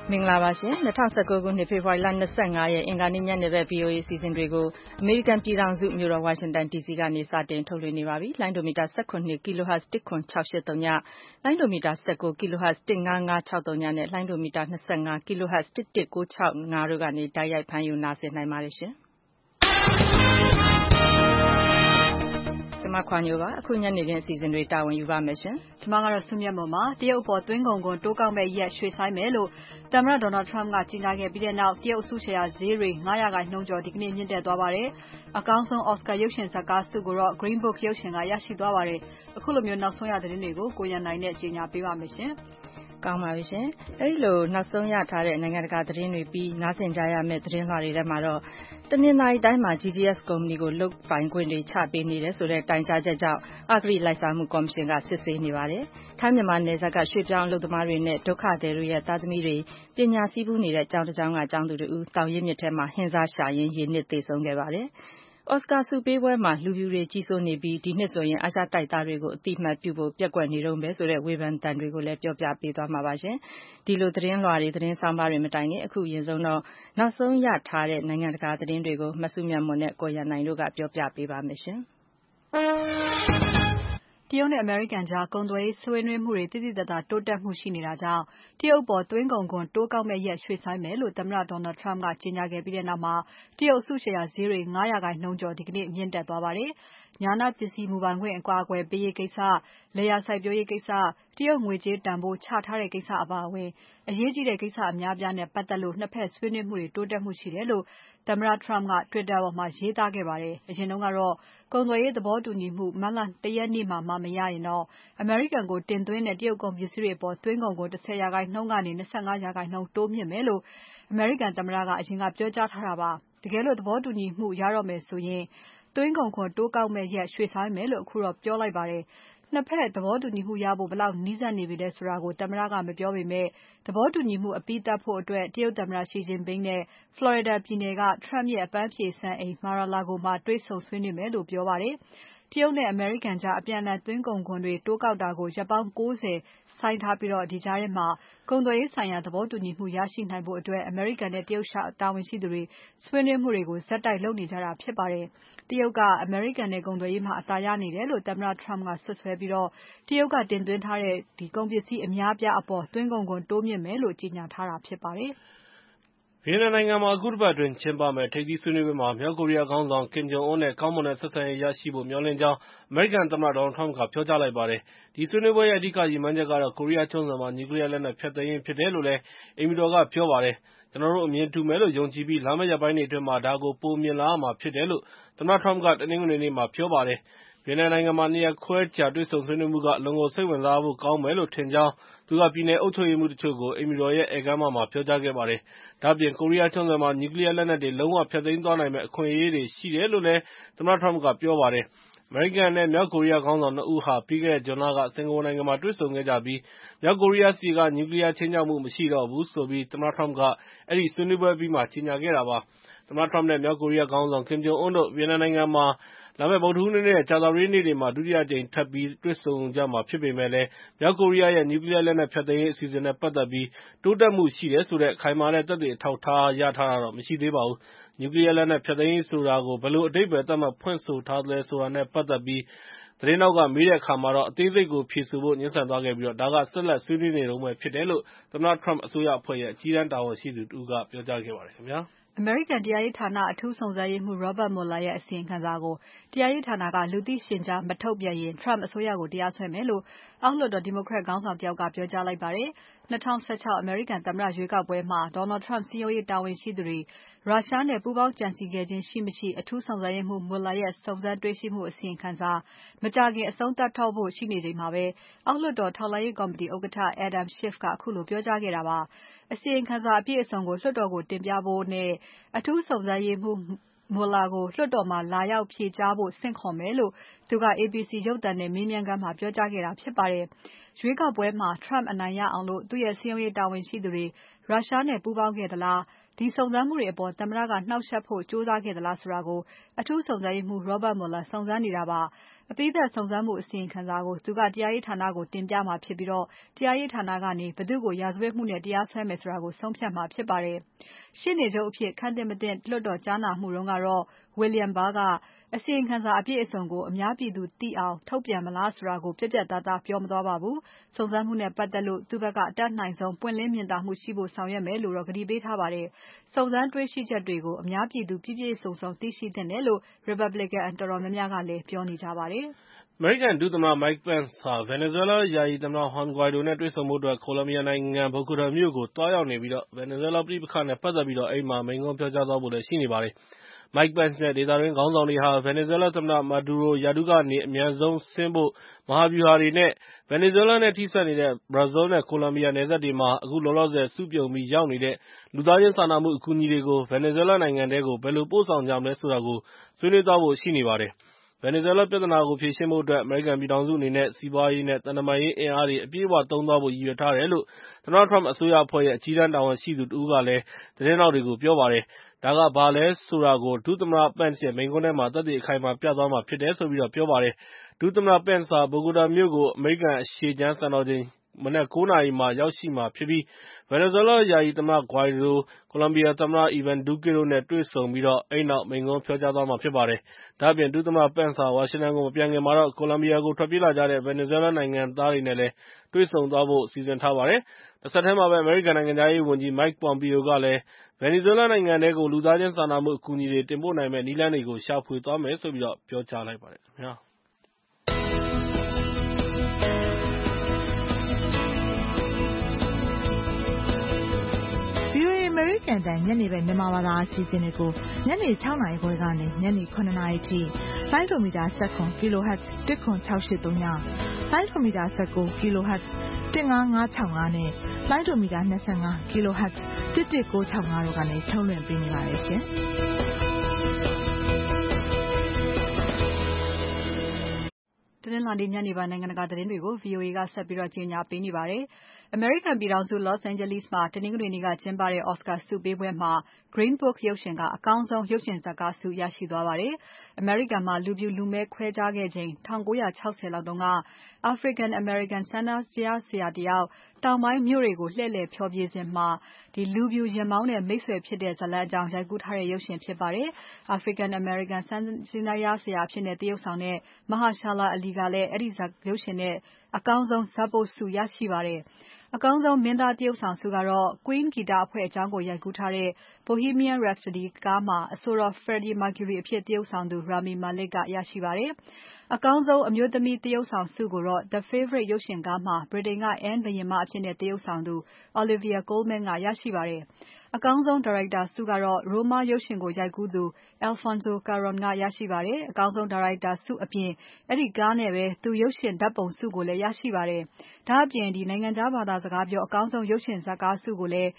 မင်္ဂလာပါရှင်2019ခုနှစ်ဖေဖော်ဝါရီလ25ရက်အင်္ဂါနေ့ညနေပဲ VOA အစီအစဉ်တွေကိုအမေရိကန်ပြည်ထောင်စုမြို့တော်ဝါရှင်တန် DC ကနေစတင်ထုတ်လွှင့်နေပါပြီ။လိုင်းဒိုမီတာ18 kHz 10683ညလိုင်းဒိုမီတာ19 kHz 15563ညနဲ့လိုင်းဒိုမီတာ25 kHz 11965တို့ကနေတိုက်ရိုက်ဖမ်းယူနားဆင်နိုင်ပါတယ်ရှင်။ကျမခွာညိုပါအခုညနေခင်းအစီအစဉ်တွေတာဝန်ယူပါမယ်ရှင်။ကျမကတော့ဆုမြတ်မွန်ပါတရုတ်ပေါ်သွင်းကုန်ခွန်တိုးကောက်မဲ့ရက်ရွှေ့ဆိုင်းမယ်လို့သမ္မတ Donald Trump ကကြေညာခဲ့ပြီးတဲ့နောက်တရုတ်အစုရှယ်ယာဈေးတွေ9%ကျော်ဒီကနေ့မြင့်တက်သွားပါတယ်။အကောင်းဆုံး Oscar ရုပ်ရှင်ဇာတ်ကားဆုကိုတော့ Green Book ရုပ်ရှင်ကရရှိသွားပါတယ်။အခုလိုမျိုးနောက်ဆုံးရသတင်းတွေကိုကိုရန်နိုင်နဲ့ကြေညာပေးပါမယ်ရှင်။ကောင်းပါပြီရှင်။အဲဒီလိုနောက်ဆုံးရထားတဲ့နိုင်ငံတကာသတင်းတွေပြီးနားဆင်ကြရမယ့်သတင်းလွှာတွေထဲမှာတော့တနင်္လာရီတိုင်းမှာ GGS ကုမ္ပဏီကိုလုတ်ပိုင်ခွင့်တွေချပေးနေတယ်ဆိုတဲ့တိုင်ကြားချက်ကြောင့်အဂတိလိုက်စားမှုကော်မရှင်ကစစ်ဆေးနေပါတယ်။ထိုင်းမြန်မာနယ်စပ်ကရွှေ့ပြောင်းအလုပ်သမားတွေနဲ့ဒုက္ခသည်တွေရဲ့သားသမီးတွေပညာစည်းပူးနေတဲ့ကျောင်းတစ်ကျောင်းကကျောင်းသူတို့တောင်ရင်းမြစ်ထဲမှာဟင်းစားရှာရင်းရေနစ်သေဆုံးခဲ့ပါတယ်။အော်စကာဆုပေးပွဲမှာလူဖြူတွေကြီးစိုးနေပြီးဒီနှစ်ဆိုရင်အာရှတိုက်သားတွေကိုအတိအမှတ်ပြုဖို့ပျက်ကွက်နေတော့ပဲဆိုတဲ့ဝေဖန်တန်တွေကိုလည်းပြောပြပေးသွားမှာပါရှင်။ဒီလိုသတင်းလွှာတွေသတင်းဆောင်ပါတွေမတိုင်ခင်အခုအရင်ဆုံးတော့နောက်ဆုံးရထားတဲ့နိုင်ငံတကာသတင်းတွေကိုမဆုမြတ်မွန်နဲ့ကိုရန်နိုင်တို့ကပြောပြပေးပါမယ်ရှင်။တရုတ်နဲ့အမေရိကန်ကြားကုန်သွယ်ရေးဆွေးနွေးမှုတွေတိတိကျကျတိုးတက်မှုရှိနေတာကြောင့်တရုတ်ပေါ်သွင်းကုန်ခွန်တိုးကောက်မဲ့ရက်ရွှေ့ဆိုင်းမယ်လို့သမ္မတ Donald Trump ကကြေညာခဲ့ပြီးတဲ့နောက်မှာတရုတ်အစုရှယ်ယာဈေးတွေ9%ကျော်ဒီကနေ့မြင့်တက်သွားပါတယ်။ညာနာပစ္စည်းမူပိုင်ခွင့်အကွာအကွယ်ပေးရေးကိစ္စ၊လယ်ယာစိုက်ပျိုးရေးကိစ္စ၊တရုတ်ငွေကြေးတန်ဖိုးချထားတဲ့ကိစ္စအပါအဝင်အရေးကြီးတဲ့ကိစ္စအများအပြားနဲ့ပတ်သက်လို့နှစ်ဖက်ဆွေးနွေးမှုတွေတိုးတက်မှုရှိတယ်လို့သမ္မတ Trump က Twitter ပေါ်မှာရေးသားခဲ့ပါတယ်။အရင်ကတော့ကုန်သွယ်ရေးသဘောတူညီမှုမတ်လ1ရက်နေ့မှာမရရင်တော့အမေရိကန်ကိုတင်သွင်းတဲ့တရုတ်ကုန်ပစ္စည်းတွေအပေါ်သွင်းကုန်ခွန်10%ကနေ25%တိုးမြှင့်မယ်လို့အမေရိကန်သမ္မတကအရင်ကပြောကြားထားတာပါ။တကယ်လို့သဘောတူညီမှုရတော့မယ်ဆိုရင်သွင်းကုန်ခွန်တိုးကောက်မဲ့ရက်ရွှေ့ဆိုင်းမယ်လို့အခုတော့ပြောလိုက်ပါတယ်။နှစ်ဖက်သဘောတူညီမှုရဖို့ဘယ်လောက်နီးစပ်နေပြီလဲဆိုတာကိုသမ္မတကမပြောပေမဲ့သဘောတူညီမှုအပြီးသတ်ဖို့အတွက်တရုတ်သမ္မတ Xi Jinping နဲ့ Florida ပြည်နယ်က Trump ရဲ့အပန်းဖြေစံအိမ် Mar-a-Lago မှာတွေ့ဆုံဆွေးနွေးမယ်လို့ပြောပါတယ်။တရုတ်နဲ့အမေရိကန်ကြားအပြန်အလှန်သွင်းကုန်ခွန်တွေတိုးကောက်တာကိုရက်ပေါင်း90ဆိုင်းထားပြီးဒီကြားထဲမှာကုန်သွယ်ရေးဆိုင်ရာသဘောတူညီမှုရရှိနိုင်ဖို့အတွက်အမေရိကန်နဲ့တရုတ်တာဝန်ရှိသူတွေဆွေးနွေးမှုတွေကိုဆက်တိုက်လုပ်နေကြတာဖြစ်ပါတယ်။တရုတ်ကအမေရိကန်နဲ့ကုန်သွယ်ရေးမှာအသာရနေတယ်လို့သမ္မတ Trump ကစွပ်စွဲပြီးတရုတ်ကတင်သွင်းထားတဲ့ကုန်ပစ္စည်းအများအပြားအပေါ်သွင်းကုန်ခွန်တိုးမြှင့်မယ်လို့ကြေညာထားတာဖြစ်ပါတယ်။ဗီယက်နမ်နိုင်ငံမှာအခုတစ်ပတ်အတွင်းကျင်းပမယ့်ထိပ်သီးဆွေးနွေးပွဲမှာမြောက်ကိုရီးယားခေါင်းဆောင် Kim Jong Un နဲ့ကောင်းမွန်တဲ့ဆက်ဆံရေးရရှိဖို့မျှော်လင့်ကြောင်းအမေရိကန်သမ္မတ Donald Trump ကပြောကြားလိုက်ပါတယ်။ဒီဆွေးနွေးပွဲရဲ့အဓိကရည်မှန်းချက်ကတော့ကိုရီးယားကျွန်းဆွယ်မှာနျူကလီးယားလက်နက်ဖျက်သိမ်းရေးဖြစ်တယ်လို့လည်းအိမ်ဖြူတော်ကပြောပါတယ်။ကျနော်တို့အမြင်တူမယ်လို့ယုံကြည်ပြီးလာမယ့်ရက်ပိုင်းတွေအတွင်းမှာဒါကိုပိုမြင်လာရမှာဖြစ်တယ်လို့သမ္မတ Trump ကတနင်္ဂနွေနေ့မှာပြောပါတယ်။ဗီယက်နမ်နိုင်ငံမှာ2 ရက်ခွဲကြာတွေ့ဆုံဆွေးနွေးမှုကအလွန်ကိုစိတ်ဝင်စားဖို့ကောင်းမယ်လို့ထင်ကြောင်းသူကပြည်နယ်အုပ်ချုပ်ရေးမှူးတချို့ကိုအိမ်ဖြူတော်ရဲ့ဧည့်ခန်းမမှာပြောကြားခဲ့ပါတယ်။ဒါ့အပြင်ကိုရီးယားကျွန်းဆွယ်မှာနျူကလီးယားလက်နက်တွေလုံးဝဖျက်သိမ်းသွားနိုင်မယ့်အခွင့်အရေးတွေရှိတယ်လို့လည်းသမ္မတ Trump ကပြောပါတယ်။အမေရိကန်နဲ့မြောက်ကိုရီးယားခေါင်းဆောင်2 ဦးဟာပြီးခဲ့တဲ့ဇွန်လကစင်ကာပူနိုင်ငံမှာတွေ့ဆုံခဲ့ကြပြီးမြောက်ကိုရီးယားဆီကနျူကလီးယားခြိမ်းခြောက်မှုမရှိတော့ဘူးဆိုပြီးသမ္မတ Trump ကအဲဒီဆွေးနွေးပွဲအပြီးမှာကြေညာခဲ့တာပါ။သမ္မတ Trump နဲ့မြောက်ကိုရီးယားခေါင်းဆောင် Kim Jong Un တို့ဗီယက်နမ်နိုင်ငံမှာလာမယ့်ဗုဒ္ဓဟူးနေ့နဲ့ကြာသပတေးနေ့တွေမှာဒုတိယအကြိမ်ထပ်ပြီးတွေ့ဆုံကြမှာဖြစ်ပေမဲ့လည်းမြောက်ကိုရီးယားရဲ့နျူကလီးယားလက်နက်ဖျက်သိမ်းရေးအစီအစဉ်နဲ့ပတ်သက်ပြီးတိုးတက်မှုရှိတယ်ဆိုတဲ့ခိုင်မာတဲ့သက်သေအထောက်အထားရထားတာတော့မရှိသေးပါဘူး။နျူကလီးယားလက်နက်ဖျက်သိမ်းရေးဆိုတာကိုဘယ်လိုအဓိပ္ပာယ်သတ်မှတ်ဖွင့်ဆိုထားသလဲဆိုတာနဲ့ပတ်သက်ပြီးသတင်းတောက်ကမေးတဲ့အခါမှာတော့အသေးစိတ်ကိုဖြေဆိုဖို့ငြင်းဆန်သွားခဲ့ပြီးဒါကဆက်လက်ဆွေးနွေးနေတုန်းပဲဖြစ်တယ်လို့သမ္မတ Trump အစိုးရအဖွဲ့ရဲ့အကြီးတန်းတာဝန်ရှိသူတဦးကပြောကြားခဲ့ပါတယ်ခင်ဗျာ။အမေရိကန်တရားရေးဌာနအထူးစုံစမ်းရေးမှူး Robert Mueller ရဲ့အစီရင်ခံစာကိုတရားရေးဌာနကလူသိရှင်ကြားမထုတ်ပြန်ရင် Trump အစိုးရကိုတရားစွဲမယ်လို့အောက်လွှတ်တော် Democrat ခေါင်းဆောင်တယောက်ကပြောကြားလိုက်ပါတယ်။2016အမေရိကန်သမ္မတရွေးကောက်ပွဲမှာ Donald Trump စည်းရုံးရေးတာဝန်ရှိသူတွေရုရှားနဲ့ပူးပေါင်းကြံစည်ခဲ့ခြင်းရှိမရှိအထူးစုံစမ်းရေးမှူး Mueller ရဲ့စုံစမ်းတွေ့ရှိမှုအစီရင်ခံစာမကြာခင်အဆုံးသတ်တော့ဖို့ရှိနေချိန်မှာပဲအောက်လွှတ်တော်ထောက်လှမ်းရေးကော်မတီဥက္ကဋ္ဌ Adam Schiff ကအခုလိုပြောကြားခဲ့တာပါ။အစီရင်ခံစာအပြည့်အစုံကိုလွှတ်တော်ကိုတင်ပြဖို့နဲ့အထူးစုံစမ်းရေးမှူး Mueller ကိုလွှတ်တော်မှာလာရောက်ဖြေကြားဖို့ဆင့်ခေါ်မယ်လို့သူက ABC ရုပ်သံနဲ့မေးမြန်းခန်းမှာပြောကြားခဲ့တာဖြစ်ပါတယ်။ရွေးကောက်ပွဲမှာ Trump အနိုင်ရအောင်သူ့ရဲ့စည်းရုံးရေးတာဝန်ရှိသူတွေရုရှားနဲ့ပူးပေါင်းခဲ့သလားဒီစုံစမ်းမှုတွေအပေါ်သမ္မတကနှောက်ယှက်ဖို့ကြိုးစားခဲ့သလားဆိုတာကိုအထူးစုံစမ်းရေးမှူး Robert Mueller စုံစမ်းနေတာပါ။အပြီးသတ်စုံစမ်းမှုအစီရင်ခံစာကိုသူကတရားရေးဌာနကိုတင်ပြမှာဖြစ်ပြီးတရားရေးဌာနကနေဘယ်သူ့ကိုရာဇဝတ်မှုနဲ့တရားစွဲမယ်ဆိုတာကိုဆုံးဖြတ်မှာဖြစ်ပါတယ်။ရှေ့နေချုပ်အဖြစ်ခန့်သင့်မသင့်လွှတ်တော်ကြားနာမှုတုန်းကတော့ William Barr ကအစီရင်ခံစာအပြည့်အစုံကိုအများပြည်သူသိအောင်ထုတ်ပြန်မလားဆိုတာကိုပြတ်ပြတ်သားသားပြောမသွားပါဘူး။စုံစမ်းမှုနဲ့ပတ်သက်လို့သူ့ဘက်ကအတတ်နိုင်ဆုံးပွင့်လင်းမြင်သာမှုရှိဖို့ဆောင်ရွက်မယ်လို့တော့ကတိပေးထားပါတယ်။စုံစမ်းတွေ့ရှိချက်တွေကိုအများပြည်သူပြည့်ပြည့်စုံစုံသိရှိသင့်တယ်လို့ Republican တော်တော်များများကလည်းပြောနေကြပါတယ်။အမေရိကန်ဒုသမ္မတ Mike Pence ဟာ Venezuela ယာယီသမ္မတ Juan Guaido နဲ့တွေ့ဆုံဖို့အတွက် Colombia နိုင်ငံ Bogota မြို့ကိုသွားရောက်နေပြီး Venezuela ပဋိပက္ခနဲ့ပတ်သက်ပြီးအဲဒီမှာမိန့်ခွန်းပြောကြားသွားဖို့လည်းရှိနေပါတယ်။ Mike Pence နဲ့ဒေသတွင်းခေါင်းဆောင်တွေဟာ Venezuela သမ္မတ Maduro ရာထူးကနေအမြန်ဆုံးဆင်းဖို့မဟာဗျူဟာတွေနဲ့ Venezuela နဲ့ထိစပ်နေတဲ့ Brazil နဲ့ Colombia နယ်စပ်တွေမှာအခုလောလောဆယ်စုပြုံပြီးရောက်နေတဲ့လူသားချင်းစာနာမှုအကူအညီတွေကို Venezuela နိုင်ငံထဲကိုဘယ်လိုပို့ဆောင်ကြမလဲဆိုတာကိုဆွေးနွေးသွားဖို့ရှိနေပါတယ်။ Venezuela ပြဿနာကိုဖြေရှင်းဖို့အတွက် အမေရိကန်ပြည်ထောင်စုအနေနဲ့စီးပွားရေးနဲ့သံတမန်ရေးအင်အားတွေအပြည့်အဝသုံးသွားဖို့ရည်ရွယ်ထားတယ်လို့သမ္မတ Trump အစိုးရအဖွဲ့ရဲ့အကြီးတန်းတာဝန်ရှိသူတဦးကလည်းသတင်းထောက်တွေကိုပြောပါတယ်။ ဒါကဘာလဲဆိုတာကို ဒုသမ္မတ Pence ရဲ့မိန့်ခွန်းထဲမှာသက်သေအခိုင်အမာပြသွားမှာဖြစ်တယ်လို့ပြောပါတယ်။ ဒုသမ္မတ Pence ဟာ Bogota မြို့ကို အမေရိကန်အရှေ့ခြမ်းစံတော်ချိန်မနက် 9 နာရီမှာရောက်ရှိမှာဖြစ်ပြီး Venezuela ယာယီသမ္မတ Guaido ၊ Colombia သမ္မတ Ivan Duque တို့နဲ့တွေ့ဆုံပြီးအဲဒီနောက်မိန့်ခွန်းပြောကြားသွားမှာဖြစ်ပါတယ်။ ဒါ့အပြင် ဒုသမ္မတ Pence ဟာ ဝါရှင်တန်ကိုမပြန်ခင်မှာတော့ Colombia ကိုထွက်ပြေးလာကြတဲ့ Venezuela နိုင်ငံသားတွေနဲ့လည်းတွေ့ဆုံသွားဖို့စီစဉ်ထားပါတယ်။ တဆက်တည်းမှာပဲ အမေရိကန်နိုင်ငံခြားရေးဝန်ကြီး Mike Pompeo ကလည်း Venezuela နိုင်ငံထဲကို လူသားချင်းစာနာမှုအကူအညီတွေတင်ပို့နိုင်မယ့်နည်းလမ်းတွေကိုရှာဖွေသွားမယ်လို့ပြောကြားလိုက်ပါတယ်ခင်ဗျာ။ VOA အမေရိကန်အသံညနေဘက်မြန်မာဘာသာအစီအစဉ်တွေကိုညနေ 6 နာရီခွဲကနေညနေ 9 နာရီထိလိုင်းဒိုမီတာ17 kHz 10683ညလိုင်းဒိုမီတာ19 kHz 15565နဲ့လိုင်းဒိုမီတာ25 kHz 11965တို့ကနေထုတ်လွှင့်ပေးနေပါတယ်ရှင်။တနင်္လာနေ့ညနေပိုင်းနိုင်ငံတကာသတင်းတွေကို VOA ကဆက်ပြီးကြေညာပေးနေပါတယ်။ အမေရိကန်ပြည်ထောင်စု Los Angeles မှာတနင်္ဂနွေနေ့ကကျင်းပတဲ့ Oscar ဆုပေးပွဲမှာ Green Book ရုပ်ရှင်ကအကောင်းဆုံးရုပ်ရှင်ဇာတ်ကားဆုရရှိသွားပါတယ်။ အမေရိကန်မှာလူဖြူလူမည်းခွဲခြားခဲ့ချိန်1960 လောက်တုန်းက African American ဆန္ဒပြဆရာတယောက်တောင်ပိုင်းမြို့တွေကိုလှည့်လည်ဖျော်ဖြေစဉ်လူဖြူယာဉ်မောင်းနဲ့မိတ်ဆွေဖြစ်တဲ့ဇာတ်လမ်းအကြောင်းရိုက်ကူးထားတဲ့ရုပ်ရှင်ဖြစ်ပါတယ်။ African American ဆန္ဒပြဆရာအဖြစ်သရုပ်ဆောင်တဲ့ Mahershala Ali ကလည်းအဲဒီရုပ်ရှင်နဲ့အကောင်းဆုံးဇာတ်ပုဒ်ဆုရရှိပါတယ်။ အကောင်းဆုံးမင်းသားသရုပ်ဆောင်ဆုကတော့ Queen ဂီတအဖွဲ့အကြောင်းကိုရိုက်ကူးထားတဲ့ Bohemian Rhapsody ကားမှာအဆိုတော် Freddie Mercury အဖြစ်သရုပ်ဆောင်သူ Rami Malek ကရရှိပါတယ်။ အကောင်းဆုံးအမျိုးသမီးသရုပ်ဆောင်ဆုကိုတော့ The Favourite ရုပ်ရှင်ကားမှာဗြိတိန်က Anne ဘုရင်မအဖြစ်သရုပ်ဆောင်သူ Olivia Colman ကရရှိပါတယ်။ အကောင်းဆုံးဒါရိုက်တာဆုကတော့ Roma ရုပ်ရှင်ကိုရိုက်ကူးသူ Alfonso Cuarón ကရရှိပါတယ်။ အကောင်းဆုံးဒါရိုက်တာဆုအပြင်အဲဒီကားနဲ့သူရုပ်ရှင်ဓါတ်ပုံဆုကိုလည်းရရှိပါတယ်။ ဒါ့အပြင်နိုင်ငံခြားဘာသာစကားပြောအကောင်းဆုံးရုပ်ရှင်ဇာတ်ကားဆုကိုလည်း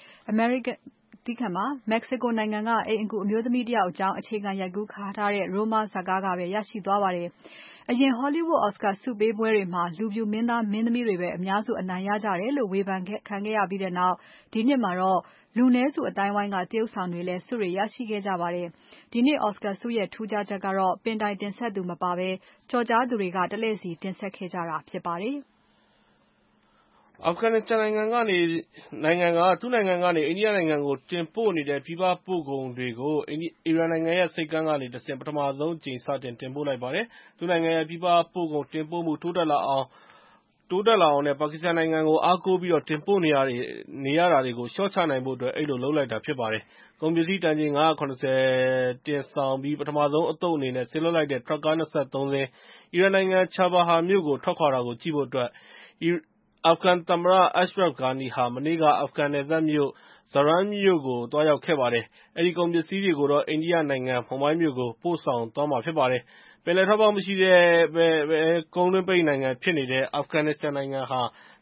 Mexico နိုင်ငံကအိမ်အကူအမျိုးသမီးတယောက်အကြောင်းအခြေခံရိုက်ကူးထားတဲ့ Roma ဇာတ်ကားကပဲရရှိသွားပါတယ်။ အရင် Hollywood Oscar ဆုပေးပွဲတွေမှာလူဖြူမင်းသားမင်းသမီးတွေပဲအများစုအနိုင်ရကြတယ်လို့ဝေဖန်ခံခဲ့ရပြီးနောက်ဒီနှစ်မှာတော့လူနည်းစုအသိုင်းအဝိုင်းကသရုပ်ဆောင်တွေလည်းဆုတွေရရှိခဲ့ကြပါတယ်။ ဒီနှစ် Oscar ဆုရဲ့ထူးခြားချက်ကတော့ပင်တိုင်တင်ဆက်သူမပါဘဲကျော်ကြားသူတွေကတလှည့်စီတင်ဆက်ခဲ့ကြတာဖြစ်ပါတယ်။ Afghanistan နိုင်ငံကနေ သူ့နိုင်ငံကနေ အိန္ဒိယနိုင်ငံကိုတင်ပို့နေတဲ့ပြည်ပပို့ကုန်တွေကို အီရန်နိုင်ငံရဲ့ဆိပ်ကမ်းကနေတဆင့်ပထမဆုံးအကြိမ်စတင်တင်ပို့လိုက်ပါတယ်။ သူ့နိုင်ငံရဲ့ပြည်ပပို့ကုန်တင်ပို့မှုတိုးတက်လာအောင်နဲ့ ပါကစ္စတန်နိုင်ငံကိုအားကိုးပြီးတင်ပို့နေရတာတွေကိုလျှော့ချနိုင်ဖို့အဲဒီလိုလုပ်လိုက်တာဖြစ်ပါတယ်။ ကုန်ပစ္စည်းတန်ချိန် 570 တင်ဆောင်ပြီးပထမဆုံးအသုတ်အနေနဲ့စေလွှတ်လိုက်တဲ့ ထရပ်ကား 23 စင်း အီရန်နိုင်ငံ Chabahar မြို့ကိုထွက်ခွာတာကိုကြည့်ဖို့အတွက် အာဖဂန်သမ္မတ Ashraf Ghani ဟာမနေ့က အာဖဂန်နယ်စပ်မြို့ Zaran မြို့ကိုသွားရောက်ခဲ့ပါတယ်။ အဲဒီကုန်ပစ္စည်းတွေကိုတော့ အိန္ဒိယနိုင်ငံ မွန်ဘိုင်းမြို့ကိုပို့ဆောင်သွားမှာဖြစ်ပါတယ်။ ပင်လယ်ထွက်ပေါက်မရှိဘဲကုန်းတွင်းပိတ်နိုင်ငံဖြစ်နေတဲ့ Afghanistan နိုင်ငံဟာ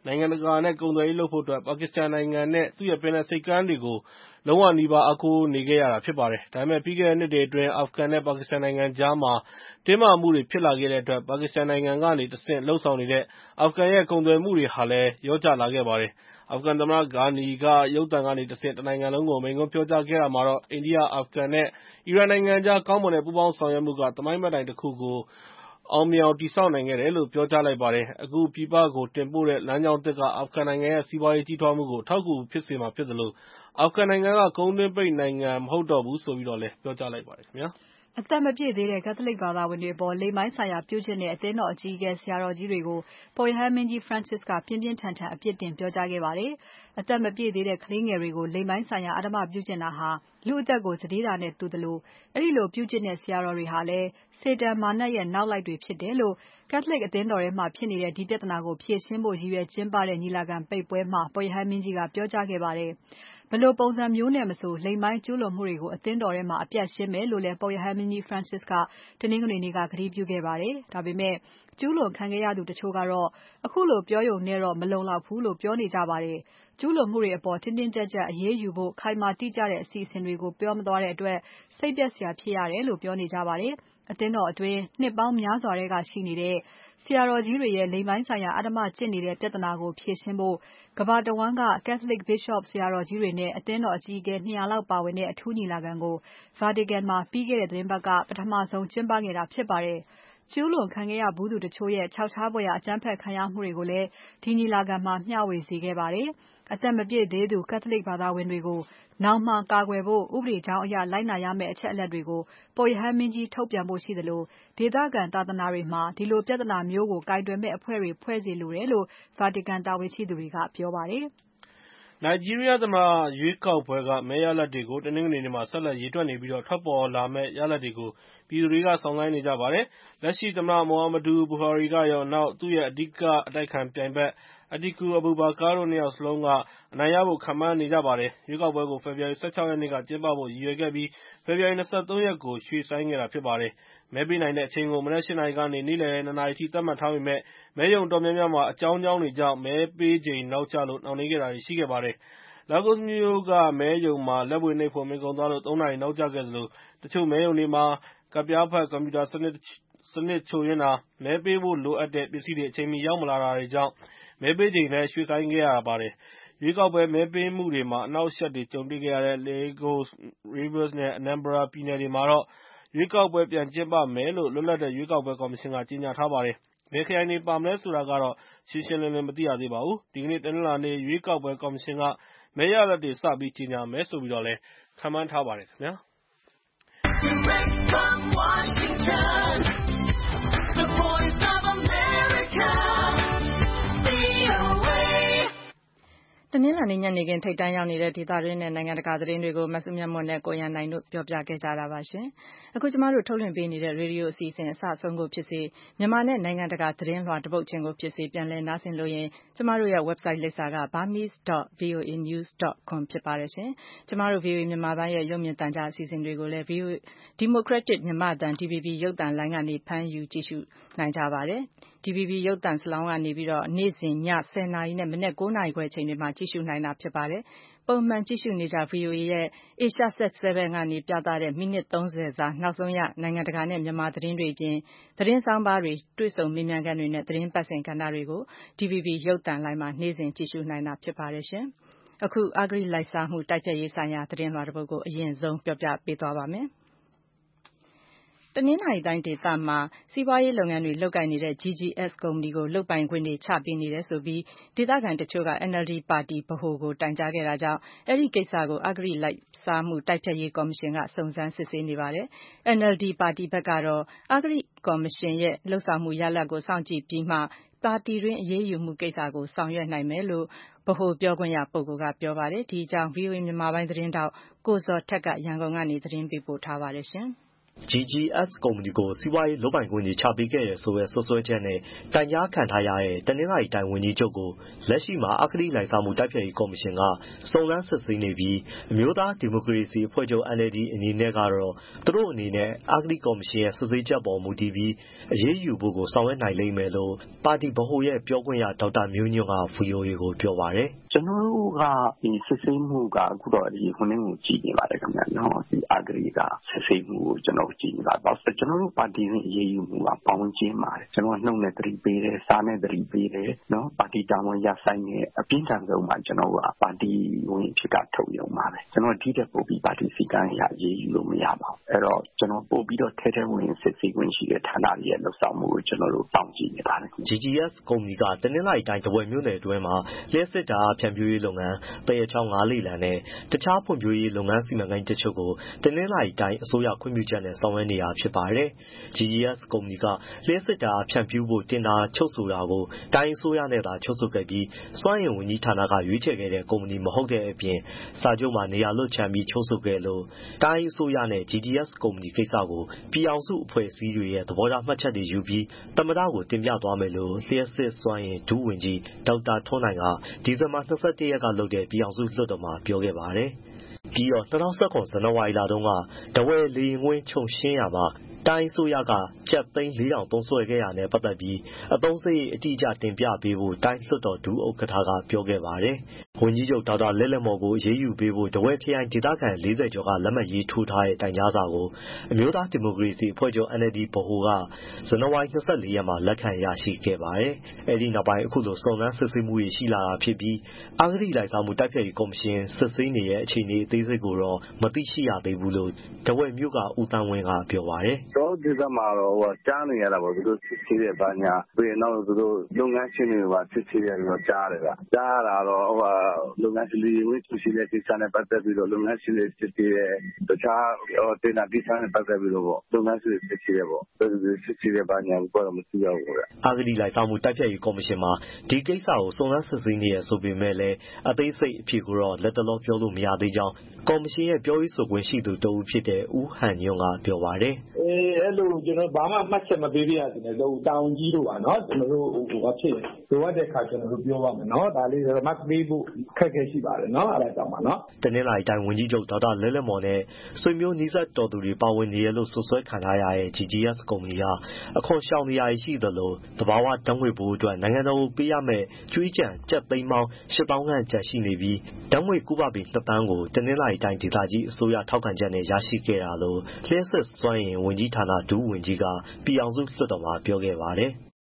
နိုင်ငံတကာနဲ့ကုန်သွယ်ရေးလုပ်ဖို့အတွက် ပါကစ္စတန်နိုင်ငံနဲ့သူ့ရဲ့ပင်လယ်ဆိပ်ကမ်းတွေကို လုံးဝနီးပါးအားကိုးနေခဲ့ရတာဖြစ်ပါတယ်။ ဒါပေမဲ့ ပြီးခဲ့တဲ့နှစ်တွေအတွင်း အာဖဂန်နဲ့ပါကစ္စတန်နိုင်ငံကြားမှာ တင်းမာမှုတွေဖြစ်လာခဲ့တဲ့အတွက် ပါကစ္စတန်နိုင်ငံကနေတဆင့်လုပ်ဆောင်နေတဲ့ အာဖဂန်ရဲ့ကုန်သွယ်မှုတွေဟာလည်း လျော့ကျလာခဲ့ပါတယ်။ အာဖဂန်သမ္မတ Ghani က ရုပ်သံကနေတဆင့် တနိုင်ငံလုံးကို မိန့်ခွန်းပြောကြားခဲ့တာမှာတော့ အိန္ဒိယ၊ အာဖဂန်နဲ့ အီရန်နိုင်ငံကြား ကောင်းမွန်တဲ့ပူးပေါင်းဆောင်ရွက်မှုက သမိုင်းမှတ်တိုင်တခုကို အောင်မြင်အောင်တည်ဆောက်နိုင်ခဲ့တယ်လို့ ပြောကြားလိုက်ပါတယ်။ အခုပြည်ပကိုတင်ပို့တဲ့လမ်းကြောင်းသစ်က အာဖဂန်နိုင်ငံရဲ့စီးပွားရေးကြီးထွားမှုကို အထောက်အကူဖြစ်စေမှာဖြစ်သလို အာဖဂန်နိုင်ငံက ကုန်းတွင်းပိတ်နိုင်ငံမဟုတ်တော့ဘူးလို့လည်း ပြောကြားလိုက်ပါတယ်ခင်ဗျာ။အသက်မပြည့်သေးတဲ့ Catholic ဘာသာဝင်တွေအပေါ် လိင်ပိုင်းဆိုင်ရာပြုကျင့်တဲ့ အသင်းတော်အကြီးအကဲ ဆရာတော်ကြီးတွေကို ပုပ်ရဟန်းမင်းကြီး Francis ကပြင်းပြင်းထန်ထန်အပြစ်တင်ပြောကြားခဲ့ပါတယ်။ အသက်မပြည့်သေးတဲ့ကလေးငယ်တွေကို လိင်ပိုင်းဆိုင်ရာအဓမ္မပြုကျင့်တာဟာ လူ့အသက်ကို စတေးတာနဲ့တူသလို အဲဒီလိုပြုကျင့်တဲ့ဆရာတော်တွေဟာလည်း စေတန်မာနရဲ့နောက်လိုက်တွေဖြစ်တယ်လို့ Catholic အသင်းတော်ထဲမှာဖြစ်နေတဲ့ ဒီပြဿနာကိုဖြေရှင်းဖို့ရည်ရွယ်ကျင်းပတဲ့ညီလာခံပိတ်ပွဲမှာ ပုပ်ရဟန်းမင်းကြီးကပြောကြားခဲ့ပါတယ်။ ဘယ်လိုပုံစံမျိုးနဲ့မဆို လိင်ပိုင်းကျူးလွန်မှုတွေကို အသင်းတော်ထဲမှာ အပြတ်ရှင်းမယ်လို့လည်း ပုပ်ရဟန်းမင်းကြီး Francis ကတနင်္ဂနွေနေ့က ကတိပြုခဲ့ပါတယ်။ ဒါပေမဲ့ ကျူးလွန်ခံခဲ့ရသူတချို့ကတော့ ခုလိုပြောရုံနဲ့တော့ မလုံလောက်ဘူးလို့ ပြောနေကြပါတယ်။ ကျူးလွန်မှုတွေအပေါ် တင်းတင်းကြပ်ကြပ်အရေးယူဖို့ ခိုင်မာတိကျတဲ့အစီအစဉ်တွေကို ပြောမသွားတဲ့အတွက် စိတ်ပျက်စရာဖြစ်ရတယ်လို့ ပြောနေကြပါတယ်။ အသင်းတော်အတွင်း နှစ်ပေါင်းများစွာထဲကရှိနေတဲ့ ဆရာတော်ကြီးတွေရဲ့ လိင်ပိုင်းဆိုင်ရာအဓမ္မကျင့်နေတဲ့ပြဿနာကိုဖြေရှင်းဖို့ ကမ္ဘာတဝန်းက Catholic Bishop ဆရာတော်ကြီးတွေနဲ့ အသင်းတော်အကြီးအကဲ 200 လောက်ပါဝင်တဲ့ အထူးညီလာခံကို Vatican မှာပြီးခဲ့တဲ့သီတင်းပတ်က ပထမဆုံးကျင်းပခဲ့တာဖြစ်ပါတယ်။ ကျူးလွန်ခံခဲ့ရဖူးသူတချို့ရဲ့ ခြောက်ခြားဖွယ်ရာအကြမ်းဖက်ခံရမှုတွေကိုလည်း ဒီညီလာခံမှာ မျှဝေစေခဲ့ပါတယ်။ အသက်မပြည့်သေးသူ Catholic ဘာသာဝင်တွေကို နောင်မှာကာကွယ်ဖို့ ဥပဒေကြောင်းအရလိုက်နာရမယ့်အချက်အလက်တွေကို ပုပ်ရဟန်းမင်းကြီးထုတ်ပြန်ဖို့ရှိသလို ဒေသခံသာသနာတွေမှာ ဒီလိုပြဿနာမျိုးကို ကိုင်တွယ်မယ့်အဖွဲ့တွေဖွဲ့စေလိုတယ်လို့ Vatican တာဝန်ရှိသူတွေက ပြောပါတယ်။ Nigeria သမ္မတရွေးကောက်ပွဲက မဲရလဒ်တွေကို တနင်္ဂနွေနေ့မှာ ဆက်လက်ရေတွက်နေပြီး ထွက်ပေါ်လာမယ့်ရလဒ်တွေကို ပြည်သူတွေက စောင့်ဆိုင်းနေကြပါတယ်။ လက်ရှိသမ္မတ Muhammadu Buhari ကရော နောက် သူ့ရဲ့အဓိကအတိုက်အခံပြိုင်ဖက် Atiku Abubakar တို့ ၂ ယောက်စလုံးက အနိုင်ရဖို့ ခန့်မှန်းနေကြပါတယ်။ ရွေးကောက်ပွဲကို ဖေဖော်ဝါရီ ၁၆ ရက်နေ့က ကျင်းပဖို့ ရည်ရွယ်ခဲ့ပြီး ဖေဖော်ဝါရီ ၂၃ ရက်ကို ရွှေ့ဆိုင်းခဲ့တာဖြစ်ပါတယ်။ မဲပေးနိုင်တဲ့အချိန်ကို မနက် ၈ နာရီကနေ နေ့လည် ၂ နာရီအထိ သတ်မှတ်ထားပေမဲ့ မဲရုံအတော်များများမှာ အကြောင်းကြောင်းတွေကြောင့် မဲပေးချိန်နောက်ကျလို့ နှောင့်နှေးခဲ့တာတွေရှိခဲ့ပါတယ်။ Lagos မြို့က မဲရုံမှာ လက်ဗွေနှိပ်ဖို့ မိန့်ခွန်းပြောလို့ ၃ နာရီနောက်ကျခဲ့သလို တချို့မဲရုံတွေမှာ ကဒ်ပြားဖတ် ကွန်ပျူတာစနစ်ချို့ယွင်းတာ၊ မဲပေးဖို့လိုအပ်တဲ့ပစ္စည်းတွေ အချိန်မီရောက်မလာတာတွေကြောင့် မဲပေးချိန်လည်း ရွှေ့ဆိုင်းခဲ့ရပါတယ်။ ရွေးကောက်ပွဲမဲပေးမှုတွေမှာ အနှောင့်အယှက်တွေကြုံတွေ့ခဲ့ရတဲ့ Lagos, Rivers နဲ့ Anambra ပြည်နယ်တွေမှာတော့ ရွေးကောက်ပွဲပြန်ကျင်းပမယ်လို့ လွတ်လပ်တဲ့ရွေးကောက်ပွဲကော်မရှင်က ကြေညာထားပါတယ်။ ဘယ်ခရိုင်တွေပါမလဲဆိုတာကတော့ ရှင်းရှင်းလင်းလင်းမသိရသေးပါဘူး။ ဒီကနေ့ တနင်္လာနေ့ ရွေးကောက်ပွဲကော်မရှင်က မဲရလဒ်တွေ စပြီးကြေညာမယ်လို့ ခန့်မှန်းထားပါတယ်ခင်ဗျာ။ Direct from Washington, the voice of America, VOA. တနင်္လာနေ့ညနေခင်းထိပ်တန်းရောက်နေတဲ့ဒေသတွင်းနဲ့နိုင်ငံတကာသတင်းတွေကို မစုမြတ်မွန်နဲ့ကိုရန်နိုင်တို့ပြောပြခဲ့ကြတာပါ။ အခုကျမတို့ထုတ်လွှင့်ပေးနေတဲ့ ရေဒီယိုအစီအစဉ်အစအဆုံးကိုဖြစ်စေ၊ မြန်မာနဲ့နိုင်ငံတကာသတင်းလွှာတပုဒ်ချင်းကိုဖြစ်စေ ပြန်လည်နားဆင်လိုရင် ကျမတို့ရဲ့ website လိပ်စာက burmese.voanews.com ဖြစ်ပါတယ်။ ကျမတို့ VOA မြန်မာပိုင်းရဲ့ရုပ်မြင်သံကြားအစီအစဉ်တွေကိုလည်း Democratic မြန်မာ့အသံ DVB ရုပ်သံလိုင်းကနေ ဖမ်းယူကြည့်ရှုနိုင်ကြပါတယ်။ DVB ရုပ်သံစလောင်းကနေ နေ့စဉ်ည 10 နာရီနဲ့ မနက် 9 နာရီခွဲအချိန်တွေမှာ ကြည့်ရှုနိုင်တာဖြစ်ပါတယ်။ ပုံမှန်ကြည့်ရှုနေကျ VOA ရဲ့ Asia-7 ကနေပြသတဲ့ မိနစ် 30 စာ နောက်ဆုံးရ နိုင်ငံတကာနဲ့မြန်မာသတင်းတွေအပြင် သတင်းဆောင်းပါးတွေ၊ တွေ့ဆုံမေးမြန်းခန်းတွေနဲ့ သတင်းပတ်စဉ်ကဏ္ဍတွေကို DVB ရုပ်သံလိုင်းမှာ နေ့စဉ်ကြည့်ရှုနိုင်တာဖြစ်ပါတယ်။ အခု အဂတိလိုက်စားမှုတိုက်ဖျက်ရေးဆိုင်ရာသတင်းလွှာတပုဒ်ကို အရင်ဆုံးပြောပြပေးသွားပါမယ်။ တနင်္သာရီတိုင်းဒေသမှာ စီးပွားရေးလုပ်ငန်းတွေလုပ်ကိုင်နေတဲ့ GGS ကုမ္ပဏီကို လုပ်ပိုင်ခွင့်တွေချပေးနေတယ်ဆိုပြီး ဒေသခံတချို့က NLD ပါတီဗဟိုကိုတိုင်ကြားခဲ့တာကြောင့် အဲဒီကိစ္စကို အဂတိလိုက်စားမှုတိုက်ဖျက်ရေးကော်မရှင်က စုံစမ်းစစ်ဆေးနေပါတယ်။ NLD ပါတီဘက်ကတော့ အဂတိကော်မရှင်ရဲ့လုပ်ဆောင်မှုရလဒ်ကိုစောင့်ကြည့်ပြီးမှ ပါတီတွင်းအရေးယူမှုကိစ္စကိုဆောင်ရွက်နိုင်မယ်လို့ ဗဟိုပြောခွင့်ရပုဂ္ဂိုလ်ကပြောပါတယ်။ ဒီအကြောင်း ဗွီအိုအေမြန်မာပိုင်းသတင်းထောက် ကိုဇော်ထက်က ရန်ကုန်ကနေ သတင်းပေးပို့ထားပါတယ်။ GGS ကုမ္ပဏီကိုစီးပွားရေးလုပ်ပိုင်ခွင့်တွေချပေးခဲ့တယ်ဆိုတဲ့စွပ်စွဲချက်နဲ့တိုင်ကြားခံထားရတဲ့တနင်္လာရီတိုင်းဝန်ကြီးချုပ်ကိုလက်ရှိမှာအဂတိလိုက်စားမှုတိုက်ဖျက်ရေးကော်မရှင်ကစုံစမ်းစစ်ဆေးနေပြီးအမျိုးသားဒီမိုကရေစီအဖွဲ့ချုပ် NLD အနေနဲ့ကတော့သူတို့အနေနဲ့အဂတိကော်မရှင်ရဲ့စစ်ဆေးချက်ပေါ်မူတည်ပြီးအရေးယူဖို့ကိုဆောင်ရွက်နိုင်လိမ့်မယ်လို့ပါတီဗဟိုရဲ့ပြောခွင့်ရဒေါက်တာမျိုးညွန့်က VOA ကိုပြောပါတယ်ကျွန်တော်တို့ကဒီစစ်ဆေးမှုကအခုတော့ဒီခုနှစ်ကိုကြည့်နေပါတယ်ခင်ဗျာနော်ဒီအဂရိကစစ်ဆေးမှုကိုကျွန်တော်ကြည့်နေတာတော့ကျွန်တော်တို့ပါတီရဲ့အရေးယူမှုကပေါင်းကျင်းပါတယ်ကျွန်တော်နှုတ်နဲ့တတိပေးတယ်စားနဲ့တတိပေးတယ်နော်ပါတီတာဝန်ရဆိုင်နဲ့အပြင်းထန်ဆုံးမှာကျွန်တော်ကပါတီဝင်ဖြစ်ကထုတ်ရုံပါပဲကျွန်တော်ဒီတဲ့ပို့ပြီးပါတီစီကံရအရေးယူလို့မရပါဘူးအဲ့တော့ကျွန်တော်ပို့ပြီးတော့ထဲထဲဝင်စစ်ဆေးခွင့်ရှိတဲ့ဌာနတွေရဲ့လှုပ်ဆောင်မှုကိုကျွန်တော်တို့စောင့်ကြည့်နေပါတယ် GGS ကုမ္ပဏီကတနင်္လာရီတိုင်းတပွဲမြို့နယ်အတွင်းမှာလျှက်စစ်တာဖြန့်ဖြူးရေးလုပ်ငန်းတရချောင်း၅လိလံနဲ့တခြားဖွံ့ဖြိုးရေးလုပ်ငန်းစီမံကိန်းတချို့ကိုတနင်္လာရီတိုင်းအစိုးရခွင့်ပြုချက်နဲ့ဆောင်ရွက်နေတာဖြစ်ပါတယ်။ GGS ကုမ္ပဏီကလျှက်စစ်တာဖြန့်ဖြူးဖို့တင်ဒါချုပ်ဆိုတာကိုတိုင်းအစိုးရနဲ့သာချုပ်ဆိုခဲ့ပြီးစွမ်းအင်ဝန်ကြီးဌာနကရွေးချယ်ခဲ့တဲ့ကုမ္ပဏီမဟုတ်တဲ့အပြင်စာချုပ်မှာနေရာလွတ်ချန်ပြီးချုပ်ဆိုခဲ့လို့တိုင်းအစိုးရနဲ့ GGS ကုမ္ပဏီကိစ္စကိုပြည်အောင်စုအဖွဲ့အစည်းတွေရဲ့သဘောထားမှတ်ချက်တွေယူပြီးသမ္မတကိုတင်ပြသွားမယ်လို့လျှက်စစ်စွမ်းအင်ဒုဝန်ကြီးဒေါက်တာထွန်းနိုင်ကဒီဇင်ဘာ21ရက်ကလုပ်တဲ့ပြည်အောင်စုလွှတ်တော်မှာပြောခဲ့ပါတယ်။ပြီးတော့2019ဇန်နဝါရီလတုန်းကတဝဲလေရင်ကွင်းခြုံရှင်းရမှာတိုင်းဆိုရကကျပ်သိန်း4,000သုံးစွဲခဲ့ရတဲ့ပတ်သက်ပြီးအသုံးစရိတ်အတိအကျတင်ပြပေးဖို့တိုင်းလွှတ်တော်ဒုဥက္ကဋ္ဌကပြောခဲ့ပါတယ်။ဝန်ကြီးချုပ်ဒေါက်တာလဲ့လဲ့မော်ကိုအရေးယူပေးဖို့တဝဲခရိုင်ဒေသခံ40ကျော်ကလက်မှတ်ရေးထိုးထားတဲ့တိုင်ကြားစာကိုအမျိုးသားဒီမိုကရေစီအဖွဲ့ချုပ် NLD ဗဟိုကဇန်နဝါရီ24ရက်မှာလက်ခံရရှိခဲ့ပါတယ်။အဲဒီနောက်ပိုင်းအခုလိုစုံစမ်းစစ်ဆေးမှုတွေရှိလာတာဖြစ်ပြီးအဂတိလိုက်စားမှုတိုက်ဖျက်ရေးကော်မရှင်စစ်ဆေးနေတဲ့အခြေအနေအသေးစိတ်ကိုတော့မသိရှိရသေးဘူးလို့တဝဲမြို့ကဦးတန်းဝင်းကပြောပါတယ်။တော့ဒီကမှာတော့ကြားနေရတာပေါ့သူတို့စစ်ဆေးတဲ့ဘာညာပြီးရင်တော့သူတို့လုပ်ငန်းရှင်တွေပါစစ်ဆေးတယ်လို့ကြားတယ်ဗျ။ကြားရတာတော့လုပ်ငန်းရှင်တွေဝင်စစ်ဆေးတဲ့ကိစ္စနဲ့ပတ်သက်ပြီးတော့လုပ်ငန်းရှင်တွေစစ်ဆေးတဲ့တခြားတင်တာကိစ္စနဲ့ပတ်သက်ပြီးတော့လုပ်ငန်းရှင်တွေစစ်ဆေးတယ်ပေါ့။စစ်ဆေးတဲ့ဘာညာကိုတော့မသိရဘူးဗျ။အဂတိလိုက်စားမှုတိုက်ဖျက်ရေးကော်မရှင်မှာဒီကိစ္စကိုစုံစမ်းစစ်ဆေးနေရဆိုပေမဲ့လည်းအသေးစိတ်အဖြစ်ကိုတော့လက်တလောပြောလို့မရသေးကြောင်းကော်မရှင်ရဲ့ပြောရေးဆိုခွင့်ရှိသူတဦးဖြစ်တဲ့ဦးဟန်ညွန့်ကပြောပါတယ်။အဲ့လိုကျွန်တော်ဘာမှမှတ်ချက်မပေးပြရစေနဲ့တော့တာဝန်ကြီးတို့ပါနော်ကျွန်တော်တို့ဘာဖြစ်လိုအပ်တဲ့ခါကျွန်တော်တို့ပြောပါမယ်နော်ဒါလေးဆိုတော့မှတ်ပေးဖို့ခက်ခဲရှိပါတယ်နော်အဲ့ဒါကြောင့်ပါနော်တနင်္လာရီတိုင်းဝန်ကြီးချုပ်ဒေါက်တာလဲ့လဲ့မော်နဲ့ဆွေမျိုးနီးစပ်တော်သူတွေပါဝင်နေရလို့ဆွဆွဲခံထားရတဲ့ GGS ကုမ္ပဏီကအခွန်ရှောင်နေရရှိသလိုတဘာဝဓာတ်ငွေပိုးအတွက်နိုင်ငံတော်ကိုပေးရမယ့်ကျွေးကြံကျပ်သိန်းပေါင်း8000ခန့်ကျပ်ရှိနေပြီးဓာတ်ငွေကူးပါပြီး2တန်းကိုတနင်္လာရီတိုင်းဒေသကြီးအစိုးရထောက်ခံချက်နဲ့ရရှိခဲ့တာလို့လျှက်စစ်စွမ်းအင်ဝန်ကြီးဌာနဒုဝန်ကြီးကပြည်အောင်စုလွှတ်တော်မှာပြောခဲ့ပါတယ်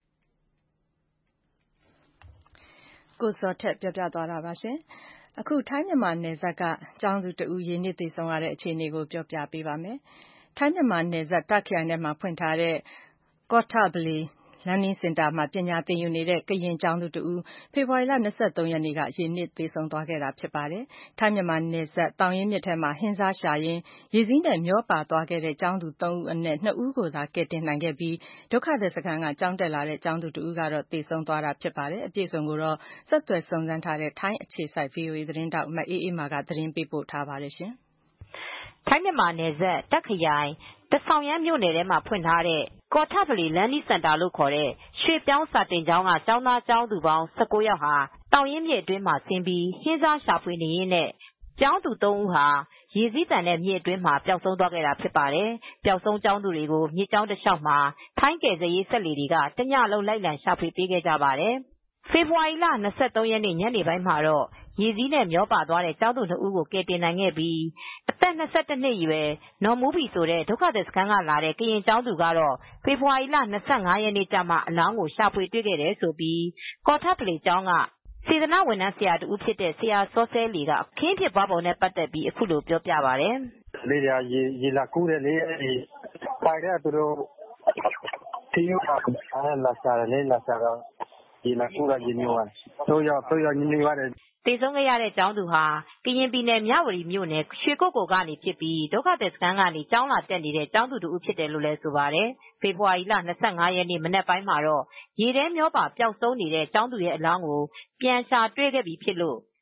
ကိုစောထက်ပြောပြသွားတာပါရှင်။အခုထိုင်းမြန်မာနယ်စပ်ကကျောင်းသူတဦးရေနစ်သေဆုံးရတဲ့အခြေအနေကိုပြောပြပေးပါမယ်။ထိုင်းမြန်မာနယ်စပ်တာခရိုင်ထဲမှာဖွင့်ထားတဲ့ကော့ထဘလီLearning Center မှာပညာသင်ယူနေတဲ့ကရင်ကျောင်းသူတဦးဖေဖော်ဝါရီလ23ရက်နေ့ကရေနစ်သေဆုံးသွားခဲ့တာဖြစ်ပါတယ်။ထိုင်းမြန်မာနယ်စပ်တောင်ရင်းမြစ်ထဲမှာဟင်းစားရှာရင်းရေစီးနဲ့မျောပါသွားခဲ့တဲ့ကျောင်းသူ3ဦးအနက်2ဦးကိုသာကယ်တင်နိုင်ခဲ့ပြီးဒုက္ခသည်စခန်းကကျောင်းတက်လာတဲ့ကျောင်းသူတဦးကတော့သေဆုံးသွားတာဖြစ်ပါတယ်။အပြည့်အစုံကိုတော့ဆက်သွယ်စုံစမ်းထားတဲ့ထိုင်းအခြေစိုက် VOA သတင်းတောက်မအေးအေးမာကသတင်းပေးပို့ထားပါတယ်ရှင်။ထိုင်းမြန်မာနယ်စပ်တာခရိုင်တဆောင်ရမ်းမြို့နယ်ထဲမှာဖွင့်ထားတဲ့ကော်ထဘလီLearning Center လို့ခေါ်တဲ့ရွှေပြောင်းစာတင်ကျောင်းကကျောင်းသားကျောင်းသူပေါင်း19ယောက်ဟာတောင်ရင်းမြစ်အတွင်းမှာဆင်းပြီးဟင်းစားရှာဖွေနေရင်းနဲ့ကျောင်းသူ3ဦးဟာရေစီးတန်တဲ့မြစ်အတွင်းမှာပျောက်ဆုံးသွားခဲ့တာဖြစ်ပါတယ်။ပျောက်ဆုံးကျောင်းသူတွေကိုမြစ်ကြောင်းတစ်လျှောက်မှာထိုင်းကယ်ဆယ်ရေးစက်လှေတွေကတညလုံးလိုက်လံရှာဖွေပေးခဲ့ကြပါတယ်။ဖေဖေါ်ဝါရီလ23ရက်နေ့ညနေပိုင်းမှာတော့ရေစီးနဲ့မျောပါသွားတဲ့ကျောင်းသူ2ဦးကိုကယ်တင်နိုင်ခဲ့ပြီးအသက်21နှစ်အရွယ်နော်မူးဘီဆိုတဲ့ဒုက္ခသည်စခန်းကလာတဲ့ကရင်ကျောင်းသူကတော့ဖေဖေါ်ဝါရီလ25ရက်နေ့ကျမှအလောင်းကိုရှာဖွေတွေ့ခဲ့တယ်ဆိုပြီးကော်ထပလီကျောင်းကစေတနာဝန်ထမ်းဆရာတူဖြစ်တဲ့ဆရာစောဆဲလီကခင်းဖြစ်ပွားပုံနဲ့ပတ်သက်ပြီးအခုလိုပြောပြပါတယ်။လေရေလာကူးတယ်လေပိုက်တဲ့သူတို့တီးရတာလာစားတယ်လာစားတော့ရေလာကူးတာရေမျိုးပါတော့ရောက်နေပါတယ်သေဆုံးခဲ့ရတဲ့ကျောင်းသူဟာကရင်ပြည်နယ်မြဝတီမြို့နယ်ရွှေကုက္ကိုကနေဖြစ်ပြီးဒုက္ခသည်စခန်းကနေကျောင်းလာတက်နေတဲ့ကျောင်းသူတူဖြစ်တယ်လို့လည်းဆိုပါတယ်။ဖေဖေါ်ဝါရီလ25ရက်နေ့မနက်ပိုင်းမှာတော့ရေထဲမျောပါပျောက်ဆုံးနေတဲ့ကျောင်းသူရဲ့အလောင်းကိုပြန်ရှာတွေ့ခဲ့ပြီဖြစ်လို့ဖေ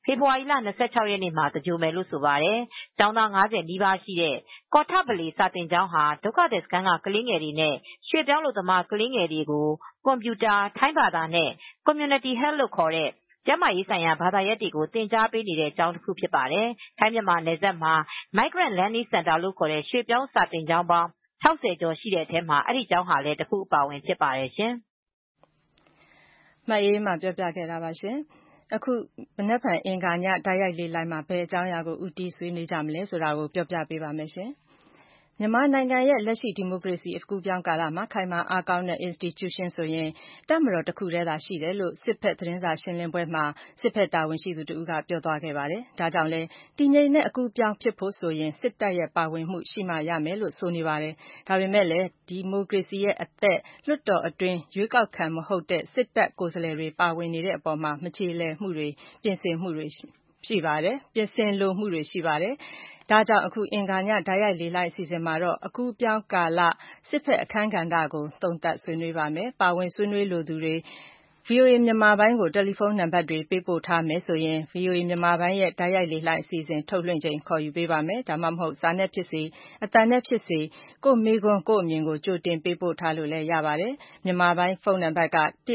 ဖေဖော်ဝါရီလ 26 ရက်နေ့မှာသင်္ဂြိုဟ်မယ်လို့ဆိုပါတယ်။ကျောင်းသား 50 နီးပါးရှိတဲ့ကော်ထပလီစာသင်ကျောင်းဟာဒုက္ခသည်စခန်းကကလေးငယ်တွေနဲ့ရွှေ့ပြောင်းအလုပ်သမားကလေးငယ်တွေကိုကွန်ပျူတာ၊ထိုင်းဘာသာနဲ့ Community Health လို့ခေါ်တဲ့ကျန်းမာရေးဆိုင်ရာဘာသာရပ်တွေကိုသင်ကြားပေးနေတဲ့ကျောင်းတစ်ခုဖြစ်ပါတယ်။ထိုင်းမြန်မာနယ်စပ်မှာ Migrant Learning Center လို့ခေါ်တဲ့ရွှေ့ပြောင်းစာသင်ကျောင်းပေါင်း 60 ကျော်ရှိတဲ့အထဲမှာအဲဒီကျောင်းဟာလည်းတစ်ခုအပါအဝင်ဖြစ်ပါတယ်ရှင်။မအေးမှပြောပြခဲ့တာပါရှင်။အခုမနက်ဖြန်အင်္ဂါညတိုက်ရိုက်လေးလိုက်မှာဘယ်အကြောင်းအရာကိုဦးတည်ဆွေးနွေးကြမလဲဆိုတာကိုပြောပြပေးပါမယ်ရှင်။မြန်မာနိုင်ငံရဲ့လက်ရှိဒီမိုကရေစီအကူးပြောင်းကာလမှာခိုင်မာအားကောင်းတဲ့ institution ဆိုရင်တပ်မတော်တစ်ခုတည်းသာရှိတယ်လို့စစ်ဖက်သတင်းစာရှင်းလင်းပွဲမှာစစ်ဖက်တာဝန်ရှိသူတဦးကပြောသွားခဲ့ပါတယ်။ဒါကြောင့်လဲတည်ငြိမ်တဲ့အကူးပြောင်းဖြစ်ဖို့ဆိုရင်စစ်တပ်ရဲ့ပါဝင်မှုရှိမှရမယ်လို့ဆိုနေပါတယ်။ဒါပေမဲ့လည်းဒီမိုကရေစီရဲ့အသက်လွှတ်တော်အတွင်းရွေးကောက်ခံမဟုတ်တဲ့စစ်တပ်ကိုယ်စားလှယ်တွေပါဝင်နေတဲ့အပေါ်မှာမချေလည်မှုတွေပြင်ဆင်လိုမှုတွေရှိပါတယ်။ဒါကြောင့်အခုအင်္ဂါညတိုက်ရိုက်လေးလိုက်အစီအစဉ်မှာတော့အကူးပြောင်းကာလစစ်ဖက်အခန်းကဏ္ဍကိုသုံးသပ်ဆွေးနွေးပါမယ်။ပါဝင်ဆွေးနွေးလိုသူတွေ VOA မြန်မာပိုင်းကိုတယ်လီဖုန်းနံပါတ်တွေပေးပို့ထားမယ်ဆိုရင် VOA မြန်မာပိုင်းရဲ့တိုက်ရိုက်လေးလိုက်အစီအစဉ်ထုတ်လွှင့်ချိန်ခေါ်ယူပေးပါမယ်။ဒါမှမဟုတ်စာနဲ့ဖြစ်စေအသံနဲ့ဖြစ်စေကိုမေခွန်းကိုအမြင်ကိုကြိုတင်ပေးပို့ထားလို့လည်းရပါတယ်။မြန်မာပိုင်းဖုန်းနံပါတ်က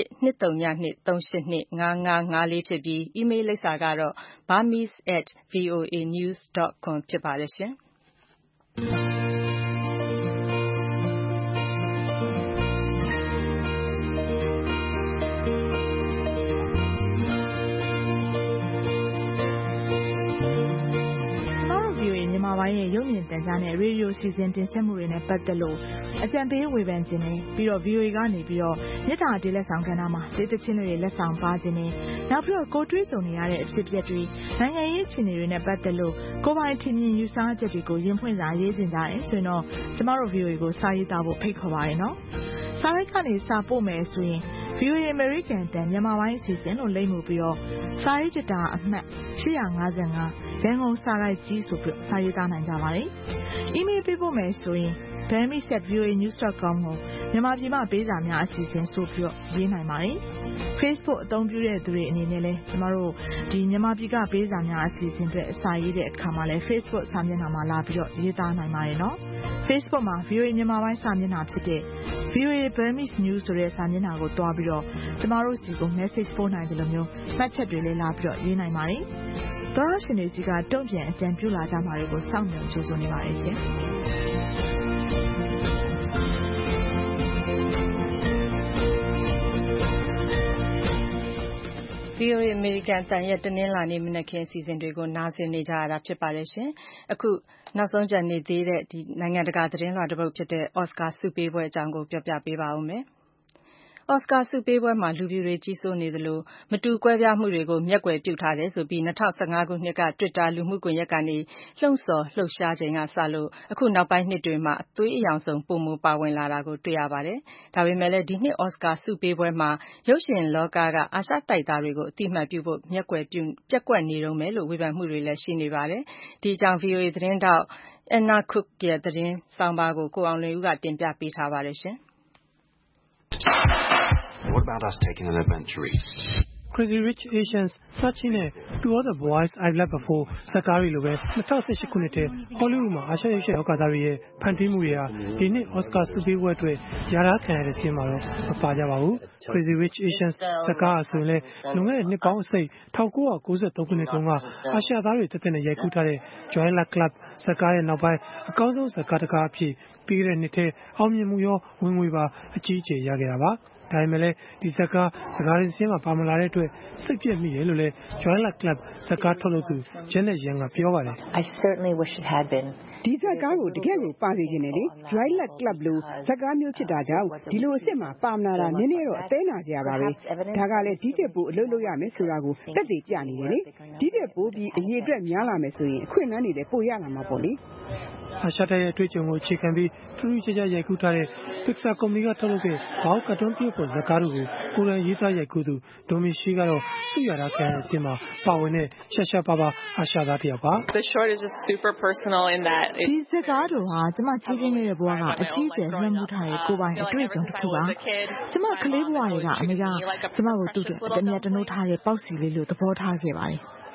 12325525554ဖြစ်ပြီး email လိပ်စာကတော့ burmese@voanews.com ဖြစ်ပါတယ်ရှင်။ပိုင်းရဲ့ရုပ်မြင်သံကြားနဲ့ရေဒီယိုစီစဉ်တင်ဆက်မှုတွေနဲ့ပတ်သက်လို့အကြံပေးဝေဖန်ခြင်းနဲ့ပြီးတော့ VOA ကနေပြီးတော့မြစ်တာတေးလက်ဆောင်ကဏ္ဍမှာဒေသချင်းတွေလက်ဆောင်ပါခြင်းနဲ့နောက်ပြီးတော့ကိုတွေးကြုံနေရတဲ့အဖြစ်အပျက်တွေနိုင်ငံရေးအခြေအနေတွေနဲ့ပတ်သက်လို့ကိုယ်ပိုင်ထင်မြင်ယူဆချက်တွေကိုရင်ဖွင့်စာရေးတင်ကြတယ်ဆိုရင်တော့ကျမတို့ VOA ကိုစာရေးသားဖို့ဖိတ်ခေါ်ပါရနော်။စာရိုက်ကနေစာပို့မယ်ဆိုရင်VOA American တန်မြန်မာပိုင်းအစီအစဉ်လို့လိမ့်မှုပြီးတော့စာရေးကြတာအမှတ်855ရန်ကုန်စာရိုက်ကြီးဆိုပြီးစာရေးသားနိုင်ကြပါတယ်။ email ပေးဖို့မယ်ဆိုရင် burmese@voanews.com ကိုမြန်မာပြည်မှာပေးစာများအစီအစဉ်ဆိုပြီးရေးနိုင်ပါတယ်။ Facebook အသုံးပြုတဲ့သူတွေအနေနဲ့လည်းကျမတို့ဒီမြန်မာပြည်ကပေးစာများအစီအစဉ်တွေအစာရေးတဲ့အခါမှာလည်း Facebook စာမျက်နှာမှာလာပြီးတော့ရေးသားနိုင်ပါတယ်နော်။ Facebook မှာ VOA မြန်မာပိုင်းစာမျက်နှာဖြစ်တဲ့ VOA Burmese News ဆိုတဲ့စာမျက်နှာကိုတွားပြီးတော့ကျမတို့စီကို message ပို့နိုင်တယ်လို့မျိုးမှတ်ချက်တွေလည်းလာပြီးတော့ရေးနိုင်ပါတယ်။သောရရှင်တွေစီကတုံ့ပြန်အကြံပြုလာကြမှာတွေကိုစောင့်မျှော်ကြိုးစားနေပါတယ်ရှင်။ VOA American အတန်ရဲ့တနင်္လာနေ့မနက်ခင်းအစီအစဉ်တွေကိုနားဆင်နေကြရတာဖြစ်ပါတယ်ရှင်။အခုနောက်ဆုံးကျန်နေသေးတဲ့ဒီနိုင်ငံတကာသတင်းလွှာတစ်ပုဒ်ဖြစ်တဲ့ Oscar ဆုပေးပွဲအကြောင်းကိုပြောပြပေးပါဦးမယ်။အော်စကာဆုပေးပွဲမှာလူဖြူတွေကြီးစိုးနေသလိုမတူကွဲပြားမှုတွေကိုမျက်ကွယ်ပြုထားတယ်ဆိုပြီး2015ခုနှစ်က Twitter လူမှုကွန်ရက်ကနေလှုံ့ဆော်လှုပ်ရှားချိန်ကစလို့အခုနောက်ပိုင်းနှစ်တွေမှာအသွေးအရောင်ဆုံးပိုမိုပါဝင်လာတာကိုတွေ့ရပါတယ်။ဒါပေမဲ့လည်းဒီနှစ်အော်စကာဆုပေးပွဲမှာရုပ်ရှင်လောကကအာရှတိုက်သားတွေကိုအတိအမှတ်ပြုဖို့မျက်ကွယ်ပြုပျက်ကွက်နေတုန်းပဲလို့ဝေဖန်မှုတွေလည်းရှိနေပါတယ်။ဒီအကြောင်း VOA သတင်းထောက် Anna Cook ရဲ့သတင်းဆောင်းပါးကိုကိုအောင်လွင်ဦးကတင်ပြပေးထားပါတယ်ရှင်။ What about us taking an adventure? Crazy Rich Asians စချိနဲ့ To All the Boys I've Loved Before ဇာတ်ကားတွေလိုပဲ2018ခုနှစ်ထဲ Hollywood မှာအာရှရုပ်ရှင်ဩကာသတွေရဲ့ဖန်တီးမှုတွေဟာဒီနှစ် Oscar ဆုပေးပွဲအတွက်ရထားခံရတဲ့စီးမှာတော့မပါကြပါဘူး။ Crazy Rich Asians ဇာတ်ကားအဆိုရင်လည်းလွန်ခဲ့တဲ့နှစ်ပေါင်းအစိတ်1993ခုနှစ်တုန်းကအာရှသားတွေတက်တဲ့နဲ့ရိုက်ကူးထားတဲ့ Joy Luck Club ဇာတ်ကားရဲ့နောက်ပိုင်းအကောင်းဆုံးဇာတ်ကားတစ်ကားအဖြစ်ပြီးခဲ့တဲ့နှစ်ထဲအောင်မြင်မှုရောဝင်ငွေပါအကြီးအကျယ်ရခဲ့တာပါ။ဒါပေမဲ့လည်းဒီဇာတ်ကားစကားရင်းစင်းမှာပါမလာတဲ့အတွက်စိတ်ပြည့်မိတယ်လို့လည်း Joy Luck Club ဇာတ်ကားထုတ်လုပ်သူ Janet Yang ကပြောပါတယ် I certainly wish it had been ဒီဇာတ်ကားကိုတကယ်ကိုပါစေချင်တယ်လေ Joy Luck Club လို့ဇာတ်ကားမျိုးဖြစ်တာကြောင့်ဒီလိုအစ်စ်မှာပါမလာတာနည်းနည်းတော့အသေးနာစရာပါပဲဒါကလည်းဒီတက်ပို့အလုပ်လုပ်ရမယ်ဆိုတာကိုသက်သေပြနေတယ်လေဒီတက်ပို့ပြီးအရေးအတွက်များလာမယ်ဆိုရင်အခွင့်အလမ်းတွေလည်းပိုရလာမှာပေါ့လေအာရှတိုက်ရဲ့အတွေ့အကြုံကိုအခြေခံပြီးထူးထူးခြားခြားရိုက်ကူးထားတဲ့ Pixar ကုမ္ပဏီကထုတ်လုပ်တဲ့ဘောက်ကာတွန်းပြုပေါ်ဇာတ်ကားတွေကိုကိုယ်တိုင်ရေးသားရိုက်ကူးသူဒိုမီရှီကတော့ဆုရတာခံရတဲ့အစီအမှာပါဝင်တဲ့ရှာရှာပါပါအာရှသားတစ်ယောက်ပါ The short is just super personal in that ဒီဇာတ်ကားတော်ဟာကျမကြီးပြင်းနေတဲ့ဘဝကအကြီးအကျယ်လွှမ်းမိုးထားတဲ့ကိုယ်ပိုင်အတွေ့အကြုံတစ်ခုပါကျမကလေးဘဝတွေကအမေကကျမကိုသူ့အတွက်တမျက်တနှိုးထားတဲ့ပေါက်စီလေးလို့သဘောထားခဲ့ပါတယ်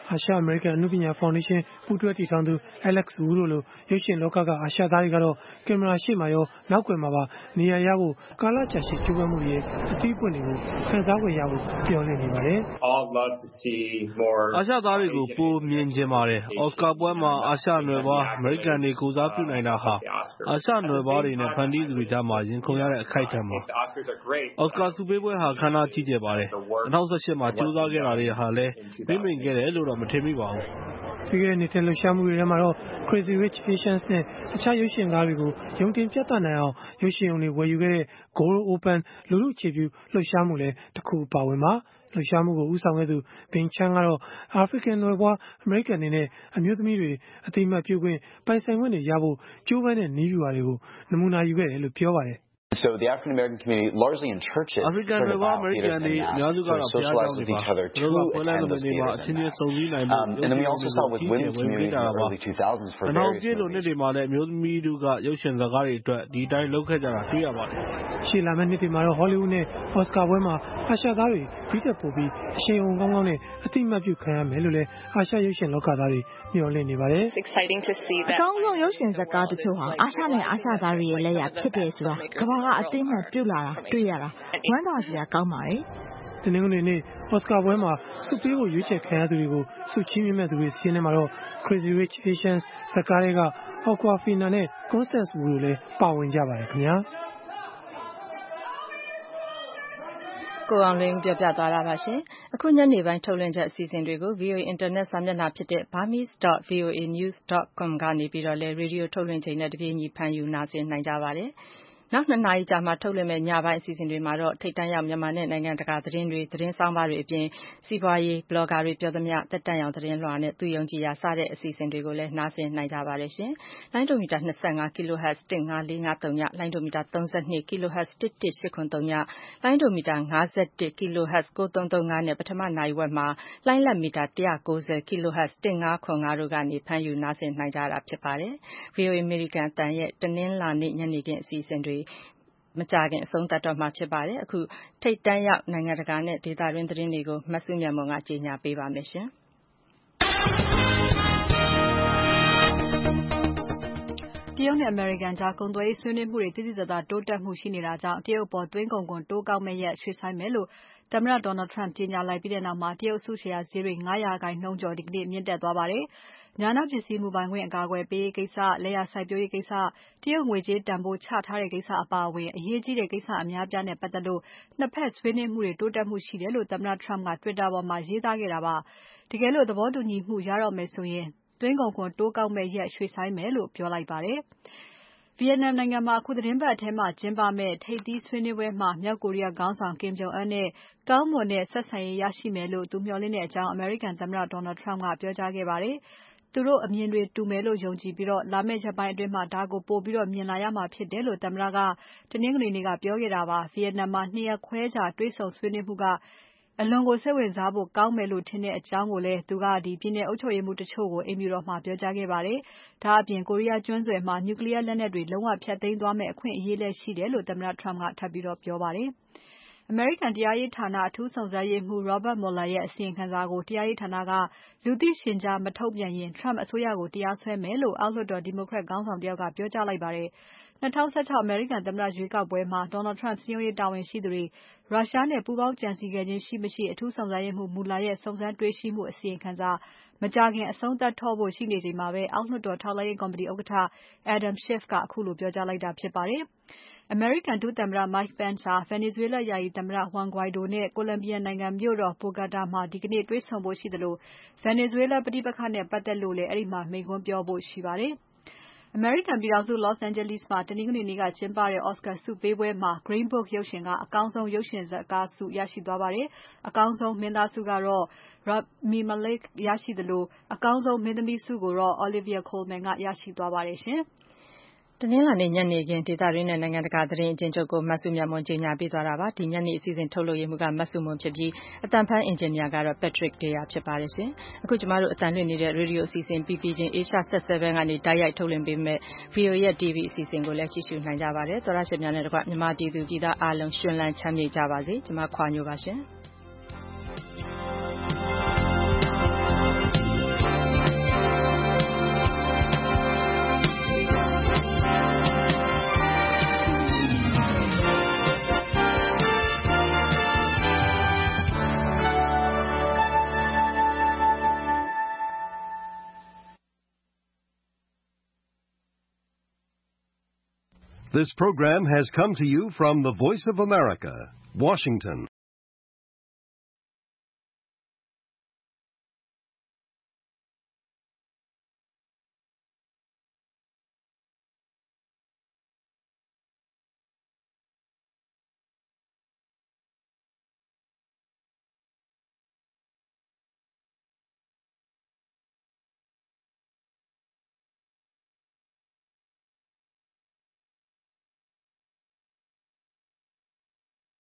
အာရှအမေရိကန်အနုပညာဖောင်ဒေးရှင်းပူးတွဲတည်ထောင်သူ Alex Wu တို့လိုရုပ်ရှင်လောကကအာရှသားတွေကတော့ကင်မရာရှေ့မှာရောနောက်ကွယ်မှာပါနေရာရဖို့ကာလကြာရှည်ကြိုးပမ်းမှုတွေရဲ့အသီးပွင့်တွေကိုခန်းစားခွင့်ရဖို့မျှော်လင့်နေပါတယ်။အာရှသားတွေကိုပိုမြင်ချင်ပါတယ်။အော်စကာပွဲမှာအာရှနွယ်ဖွားအမေရိကန်တွေကိုယ်စားပြုနိုင်တာဟာအာရှနွယ်ဖွားတွေနဲ့ဖန်တီးသူတွေကြားမှာရင်ခုန်ရတဲ့အခိုက်အတန့်ပါ။အော်စကာဆုပေးပွဲဟာခမ်းနားကြီးကျယ်ပါတယ်။2018မှာကြိုးစားခဲ့တာတွေဟာလည်းမိမ့်ခဲ့တယ်လို့တော့မထင်မိပါဘူး။ပြီးခဲ့တဲ့နှစ်ထဲလှုပ်ရှားမှုတွေထဲမှာတော့ Crazy Rich Asians နဲ့တခြားရုပ်ရှင်ကားတွေကိုရုံတင်ပြသနိုင်အောင်ရုပ်ရှင်ရုံတွေဝယ်ယူခဲ့တဲ့ Gold Open လူထုအခြေပြုလှုပ်ရှားမှုလည်းတစ်ခုအပါဝင်ပါ။လှုပ်ရှားမှုကိုဦးဆောင်ခဲ့သူ Bing Chan ကတော့အာဖရိကန်နွယ်ဖွားအမေရိကန်တွေနဲ့အမျိုးသမီးတွေအသိအမှတ်ပြုခွင့်ပိုင်ဆိုင်ခွင့်တွေရဖို့ကြိုးပမ်းတဲ့နည်းဗျူဟာတွေကိုနမူနာယူခဲ့တယ်လို့ပြောပါတယ်။ So the African American community, largely in churches, heard about theaters and masks, sort of socialize with each other to attend those theaters and masks. And then we also saw with women's communities in the early 2000s for various movies. ရှေ့လာမယ့်နှစ်တွေမှာတော့ Hollywood နဲ့ Oscar ပွဲမှာအာရှသားတွေဒီထက်ပိုပြီးအရှိန်အဟုန်ကောင်းကောင်းနဲ့အသိအမှတ်ပြုခံရမယ်လို့လည်းအာရှရုပ်ရှင်လောကသားတွေမျှော်လင့်နေပါတယ်။အကောင်းဆုံးရုပ်ရှင်ဇာတ်ကားတချို့ဟာအာရှနဲ့အာရှသားတွေရဲ့လက်ရာဖြစ်တယ်ဆိုတာကမ္ဘာကအသိအမှတ်ပြုလာတာတွေ့ရတာဝမ်းသာစရာကောင်းပါတယ်။တနင်္ဂနွေနေ့အော်စကာပွဲမှာဆုပေးဖို့ရွေးချယ်ခံရသူတွေကိုဆုချီးမြှင့်မဲ့သူတွေစီးနေမှာတော့ Crazy Rich Asians ဇာတ်ကားတွေက Awkwafina နဲ့ Constance Wu တို့လည်းပါဝင်ကြပါတယ်ခင်ဗျာ။ကိုအောင်လင်းပြောပြသွားတာပါရှင်။အခုညနေပိုင်းထုတ်လွှင့်ချက်အစီအစဉ်တွေကို VOA Internet စာမျက်နှာဖြစ်တဲ့ burmese.voanews.com ကနေပြီးတော့လည်းရေဒီယိုထုတ်လွှင့်ချိန်နဲ့တပြေးညီဖန်ယူနာဆင်နိုင်ကြပါတယ်။နောက်2နာရီကြာမှထုတ်လွှင့်မဲ့ညပိုင်းအစီအစဉ်တွေမှာတော့ထိပ်တန်းရောက်မြန်မာနဲ့နိုင်ငံတကာသတင်းတွေသတင်းဆောင်ပါတွေအပြင်စီးပွားရေးဘလော့ဂါတွေပြောသမျှတက်တန့်ရောင်သတင်းလွှာနဲ့သူယုံကြည်ရာစတဲ့အစီအစဉ်တွေကိုလည်းနားဆင်နိုင်ကြပါတယ်ရှင်။လိုင်းဒိုမီတာ25 kHz 15553ညလိုင်းဒိုမီတာ32 kHz 11883ညလိုင်းဒိုမီတာ51 kHz 9335နဲ့ပထမနိုင်ဝက်မှာလိုင်းလက်မီတာ190 kHz 1505တို့ကနေဖမ်းယူနားဆင်နိုင်ကြတာဖြစ်ပါတယ်။ VOA American အတန်ရဲ့တနင်္လာနေ့ညနေခင်းအစီအစဉ်တွေမကြခင်အဆုံးသတ်တော့မှာဖြစ်ပါတယ်။အခုထိပ်တန်းရောက်နိုင်ငံတကာနဲ့ဒေသတွင်းသတင်းတွေကိုမဆုမြတ်မွန်ကကြီးညာပေးပါမယ်ရှင်။တရုတ်နဲ့အမေရိကန်ကြားကုန်သွယ်ရေးဆွေးနွေးမှုတွေတိတိကျကျတိုးတက်မှုရှိနေတာကြောင့်တရုတ်ပေါ်သွင်းကုန်ခွန်တိုးကောက်မဲ့ရက်ရွှေ့ဆိုင်းမယ်လို့သမ္မတ Donald Trump ကြေညာလိုက်ပြီးတဲ့နောက်မှာတရုတ်အစုရှယ်ယာဈေးတွေ9%ကျော်ဒီကနေ့မြင့်တက်သွားပါတယ်။ညာနောက်ပစ္စည်းမူပိုင်ခွင့်အကာအကွယ်ပေးရေးကိစ္စ၊လယ်ယာစိုက်ပျိုးရေးကိစ္စ၊တရုတ်ငွေကြေးတန်ဖိုးချထားတဲ့ကိစ္စအပါအဝင်အရေးကြီးတဲ့ကိစ္စအများအပြားနဲ့ပတ်သက်လို့နှစ်ဖက်ဆွေးနွေးမှုတွေတိုးတက်မှုရှိတယ်လို့သမ္မတ Trump က Twitter ပေါ်မှာရေးသားခဲ့တာပါ။တကယ်လို့သဘောတူညီမှုရတော့မယ်ဆိုရင်သွင်းကုန်ခွန်တိုးကောက်မဲ့ရက်ရွှေ့ဆိုင်းမယ်လို့ပြောလိုက်ပါတယ်။ဗီယက်နမ်နိုင်ငံမှာအခုသတင်းပတ်ထဲမှာကျင်းပမယ့်ထိပ်သီးဆွေးနွေးပွဲမှာမြောက်ကိုရီးယားခေါင်းဆောင် Kim Jong Un နဲ့ကောင်းမွန်တဲ့ဆက်ဆံရေးရရှိမယ်လို့သူမျှော်လင့်တဲ့အကြောင်းအမေရိကန်သမ္မတ Donald Trump ကပြောကြားခဲ့ပါတယ်။သူတို့အမြင်တွေတူမယ်လို့ယုံကြည်ပြီးလာမယ့်ရက်ပိုင်းအတွင်းမှာဒါကိုပိုပြီးမြင်လာရမှာဖြစ်တယ်လို့သမ္မတကတနင်္ဂနွေနေ့ကပြောခဲ့တာပါ။ဗီယက်နမ်မှာ2ရက်ခွဲကြာတွေ့ဆုံဆွေးနွေးမှုကအလွန်ကိုစိတ်ဝင်စားဖို့ကောင်းမယ်လို့ထင်တဲ့အကြောင်းကိုလည်းသူကပြည်နယ်အုပ်ချုပ်ရေးမှူးတချို့ကိုအိမ်ဖြူတော်မှာပြောကြားခဲ့ပါတယ်။ဒါအပြင်ကိုရီးယားကျွန်းဆွယ်မှာ Nuclear လက်နက်တွေလုံးဝဖျက်သိမ်းသွားမယ့်အခွင့်အရေးလည်းရှိတယ်လို့သမ္မတ Trump ကထပ်ပြီးပြောပါတယ်။အမေရိကန်တရားရေးဌာနအထူးစုံစမ်းရေးမှူး Robert Mueller ရဲ့အစီရင်ခံစာကိုတရားရေးဌာနကလူသိရှင်ကြားမထုတ်ပြန်ရင် Trump အစိုးရကိုတရားစွဲမယ်လို့အောက်လွှတ်တော် Democrat ခေါင်းဆောင်တယောက်ကပြောကြားလိုက်ပါတယ်။2016အမေရိကန်သမ္မတရွေးကောက်ပွဲမှာ Donald Trump စည်းရုံးရေးတာဝန်ရှိသူတွေရုရှားနဲ့ပူးပေါင်းကြံစည်ခဲ့ခြင်းရှိမရှိအထူးစုံစမ်းရေးမှူး Mueller ရဲ့စုံစမ်းတွေ့ရှိမှုအစီရင်ခံစာမကြာခင်အဆုံးသတ်တော့ဖို့ရှိနေချိန်မှာပဲအောက်လွှတ်တော်ထောက်လှမ်းရေးကော်မတီဥက္ကဋ္ဌ Adam Schiff ကအခုလိုပြောကြားလိုက်တာဖြစ်ပါတယ်။အမေရိကန်ဒုသမ္မတ Mike Pence ဟာ Venezuela ယာယီသမ္မတ Juan Guaido နဲ့ Colombia နိုင်ငံမြို့တော် Bogota မှာဒီကနေ့တွေ့ဆုံဖို့ရှိသလို Venezuela ပဋိပက္ခနဲ့ပတ်သက်လို့လည်းအဲဒီမှာမိန့်ခွန်းပြောဖို့ရှိပါတယ်။အမေရိကန်ပြည်ထောင်စု Los Angeles မှာတနင်္ဂနွေနေ့ကကျင်းပတဲ့ Oscar ဆုပေးပွဲမှာ Green Book ရုပ်ရှင်ကအကောင်းဆုံးရုပ်ရှင်ဇာတ်ကားဆုရရှိသွားပါတယ်။အကောင်းဆုံးမင်းသားဆုကတော့ Rami Malek ရရှိသလိုအကောင်းဆုံးမင်းသမီးဆုကိုတော့ Olivia Colman ကရရှိသွားပါတယ်ရှင်။တနင်္လာနေ့ညနေခင်းဒေသတွင်းနဲ့နိုင်ငံတကာသတင်းအကျဉ်းချုပ်ကိုမဆုမြတ်မွန်ကြီးညာပေးသွားတာပါဒီညနေအစီအစဉ်ထုတ်လုပ်ရေးမှူးကမဆုမွန်ဖြစ်ပြီးအတန်ဖန်အင်ဂျင်နီယာကတော့ Patrick Deya ဖြစ်ပါတယ်ရှင်အခုကျမတို့အတန်လွှင့်နေတဲ့ radio အစီအစဉ် PP ချင်း Asia Set 7ကနေတိုက်ရိုက်ထုတ်လွှင့်ပေးမဲ့ VOA ရဲ့ TV အစီအစဉ်ကိုလည်းကြည့်ရှုနိုင်ကြပါတယ်သောရရှင်များနဲ့တကွမြန်မာပြည်သူပြည်သားအားလုံးရှင်လန်းချမ်းမြေ့ကြပါစေကျမခွာညိုပါရှင် This program has come to you from the Voice of America, Washington.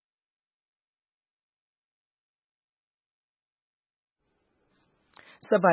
Sabah